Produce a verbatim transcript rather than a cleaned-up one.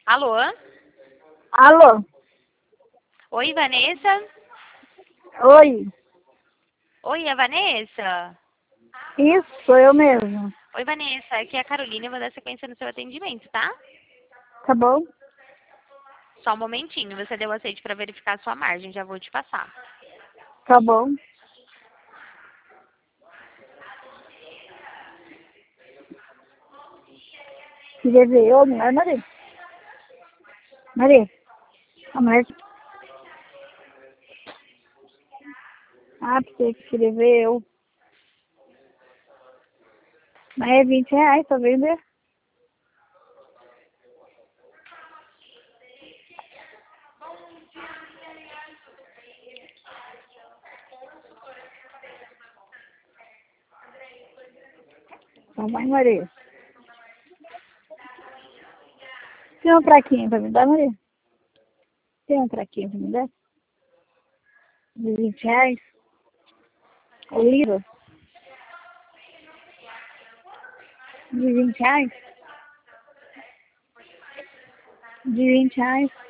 Alô? Alô? Oi, Vanessa? Oi? Oi, é a Vanessa? Isso, sou eu mesmo. Oi, Vanessa. Aqui é a Carolina. Eu vou dar sequência no seu atendimento, tá? Tá bom? Só um momentinho. Você deu aceite para verificar a sua margem. Já vou te passar. Tá bom. Queria ver eu, mulher, Maria. Maria. A mulher. Ah, você que queria ver eu. Mas é vinte reais pra vender. Então vai, Maria. Tem um traquinho pra me dar, Maria? Tem um traquinho pra me dar? De vinte reais? O livro? De vinte reais? De vinte reais?